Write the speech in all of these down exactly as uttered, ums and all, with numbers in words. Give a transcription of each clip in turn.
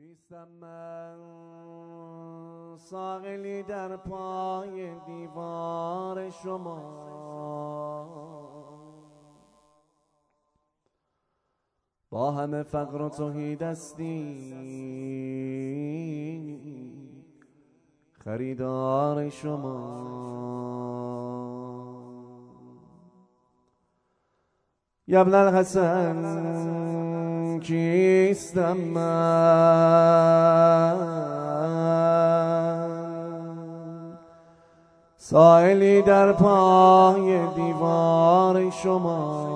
کیستم من ساقلی در پای دیوار شما، با همه فقر و تهیدستی خریدار شما. یا ابن الحسن کیستم من سائلی در پای دیوار شما،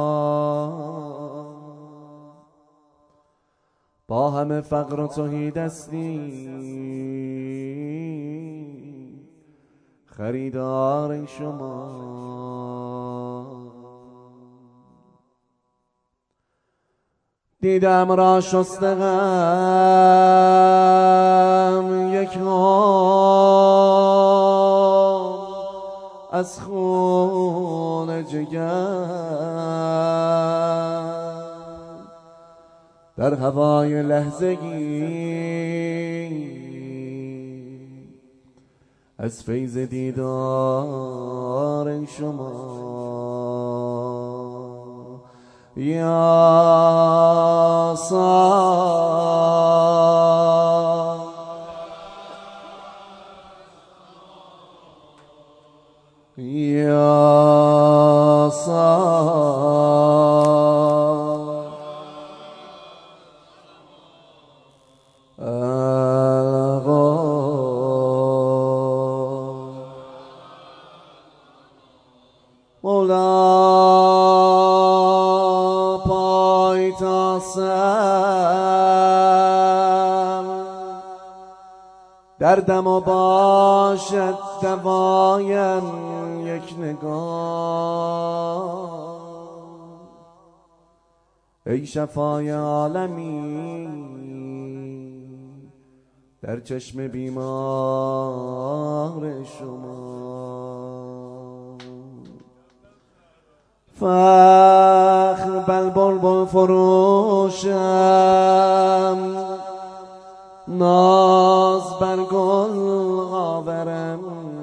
با همه فقر و تهیدستی خریدار شما. دیدم را شسته غم یک عمر از خون جگر، در هوای لحظگی از فیض دیدار شما. یا صاح یا صاح الغار مولا پای تا سر دردم و باشد دوایم یک نگاه، ای شفای عالمی در چشم بیمار شما. فخر بل بلبل فروشم ناز بر گل آورم،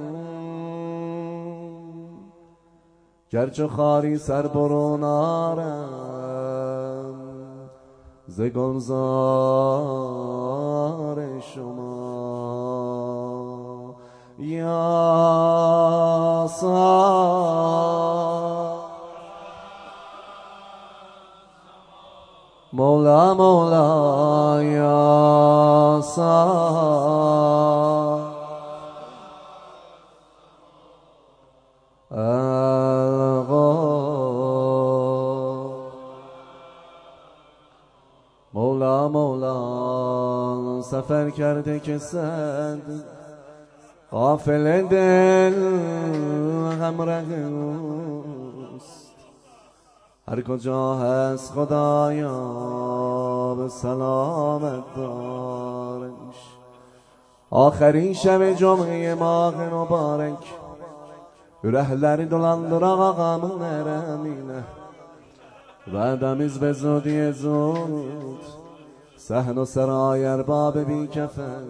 گرچه خاری سر برون آرم ز گلزار شما. یا صاح مولا مولا یا صاح الغار مولا مولا سفر کرده که صد غافل دل همراه اوست، هر کجا هست خدایا به سلامت دارش. آخرین شب جمعه ماه مبارک ürəkləri dolandıraq ağamın ərəminə, vədəmiz به زودی زود صحن و سرای ارباب بی کفن.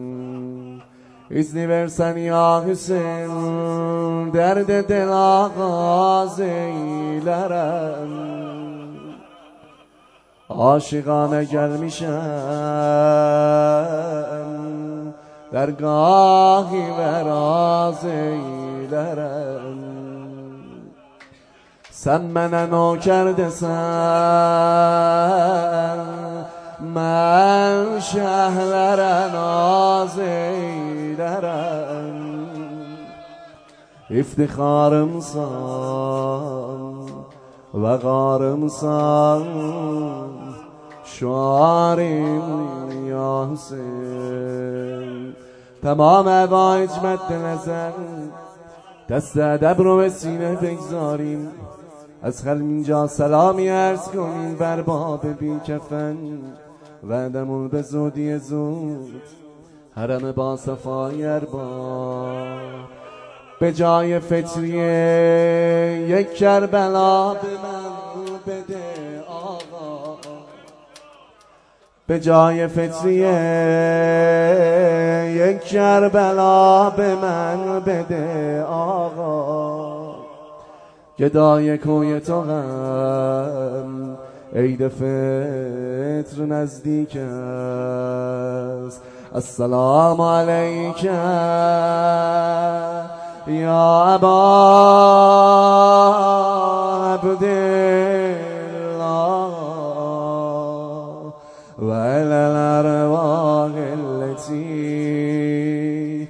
izni versen ya Hüseyin derde del ağaz eylerem, aşıkane gelmişem dergâh-ı veraz eylerem. Sen mənə nökər desen mən şəhlərə naz eylərəm. İftixarımsan və qarımsan şuarım ya Hüseyin. تمام عوایج مد نظر دست ادب رو به سینه بگذاریم، از خلق اینجا سلامی عرض کنیم بر باب بی کفن. وعدمون به زودی زود حرم با صفای ارباب، به جای فطریه یک کربلا به من بده آقا. به جای فتریه یک کربلا به من بده آقا، گدای کوی تو غم عید فطر نزدیک است. السلام علیک یا ابا عبدالله و الی الارواح التي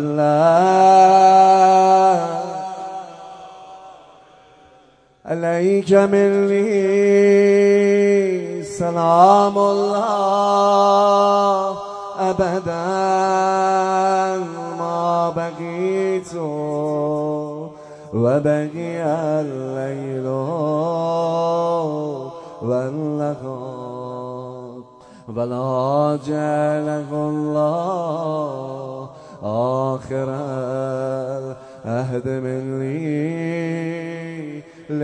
حلت علیک منی سلام الله ابدا ما بقیت و بقی اللیل و النهار ولا جعله الله آخر العهد منی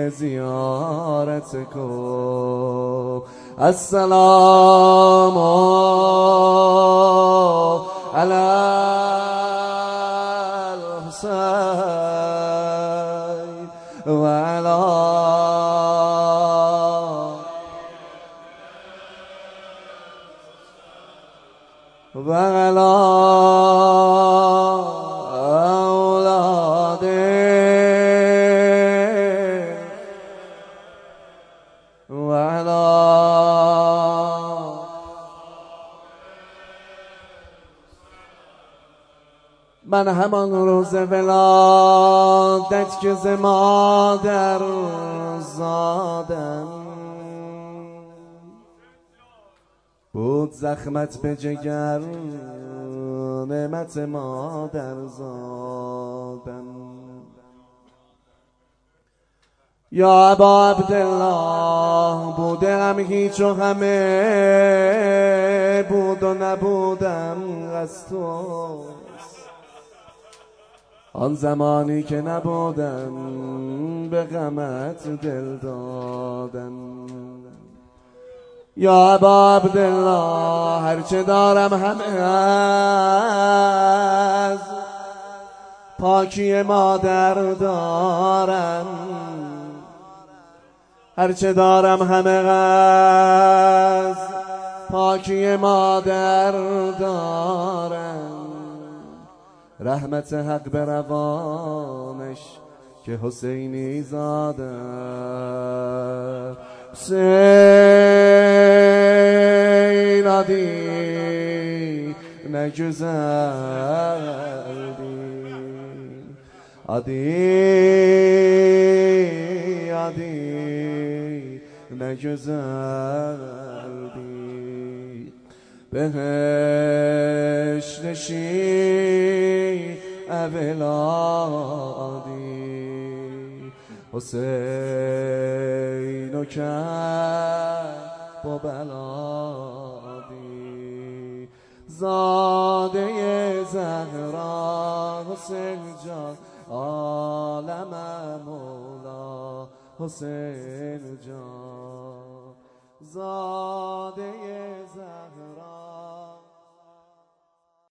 لزیارتکم. السلام علی الحسین و علی و علی اولاده و علی من همان روز ولادت که ز مادر زادم بود زخمت به جگر نعمت مادر زادم. یا ابا عبدالله بودم هیچ و همه بود و نبودم از توست، آن زمانی که نبودم به غمت دل دادم. یا ابا عبدالله هرچه دارم همه از پاکی مادر دارم، هرچه دارم همه از پاکی مادر دارم. رحمت حق به روانش که حسینی زاده حسین عدی نگذردی عدی عدی نگذردی بهش نشین اولادی حسین و کرد با بلادی زاده زهرا حسین جان عالم مولا حسین جان زاده زهرا